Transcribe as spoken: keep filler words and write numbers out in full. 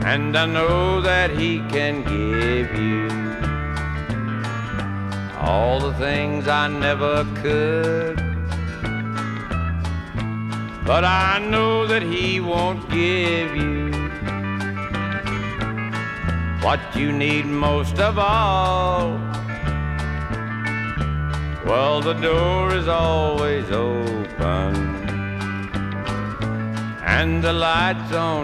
and I know that He can give you all the things I never could. But I know that He won't give you what you need most of all. Well, the door is always open and the light's on